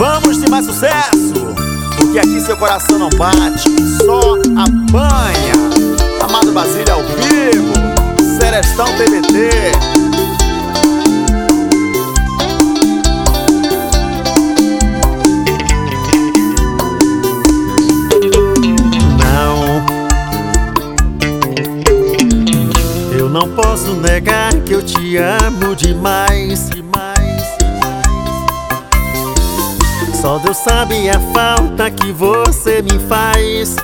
Vamos de mais sucesso, porque aqui seu coração não bate, só apanha. Amado Basílio ao vivo, Serestão TBT. Não posso negar que eu te amo demais. Só Deus sabe a falta que você me faz.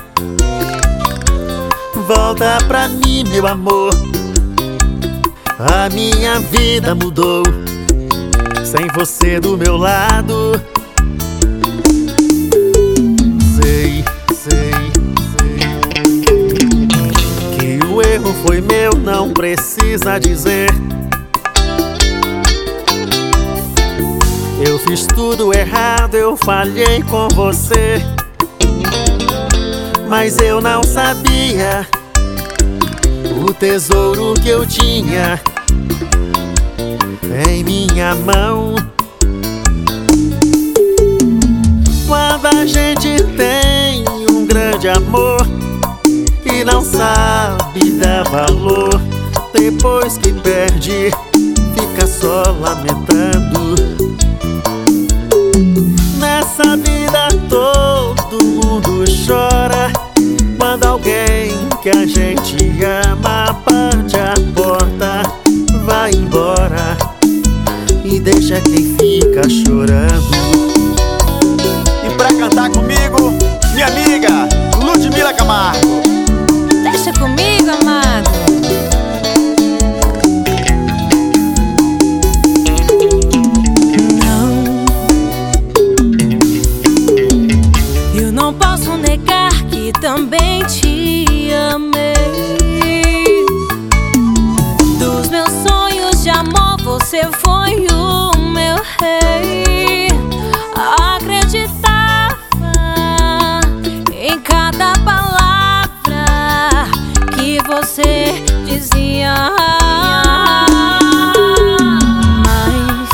Volta pra mim, meu amor. A minha vida mudou sem você do meu lado. Sei que o erro foi meu, não precisa dizer. Eu fiz tudo errado, eu falhei com você, mas eu não sabia o tesouro que eu tinha em minha mão. Quando a gente tem um grande amor e não sabe dar valor, depois que perde, fica só lamentando. Nessa vida todo mundo chora quando alguém que a gente ama bate a porta, vai embora e deixa quem fica chorando. E pra cantar comigo, minha amiga Ludmila Camargo. Deixa comigo, amado. Não posso negar que também te amei. Dos meus sonhos de amor, você foi o meu rei. Acreditava em cada palavra que você dizia. Mas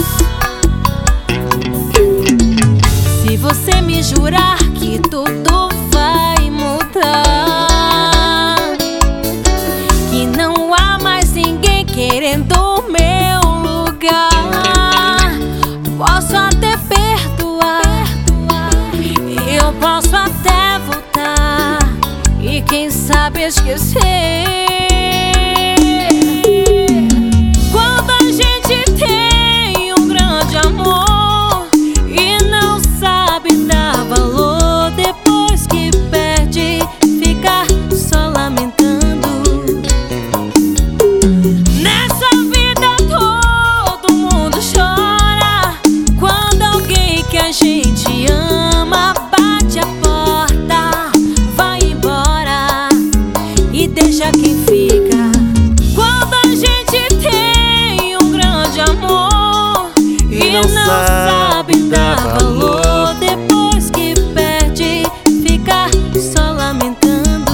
se você me jurar que tudo vai mudar, que não há mais ninguém querendo o meu lugar, posso até perdoar, eu posso até voltar e quem sabe esquecer. Quando a gente tem um grande amor e não sabe dar valor, depois que perde, fica só lamentando. Nessa vida todo mundo chora quando alguém que a gente ama bate a porta, vai embora e deixa quem fica. Quando a gente tem um grande amor e não sabe dar valor, depois que perde, fica só lamentando.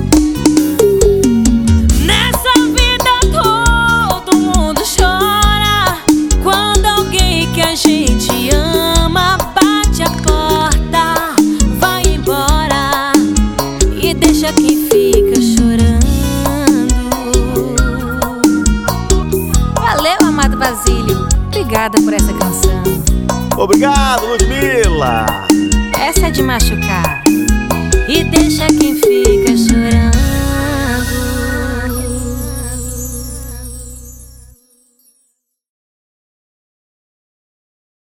Nessa vida todo mundo chora quando alguém que a gente ama bate a porta, vai embora e deixa quem fica chorando. Valeu, amado Basílio. Obrigada por essa canção. Obrigado, Ludmila. Essa é de machucar e deixa quem fica.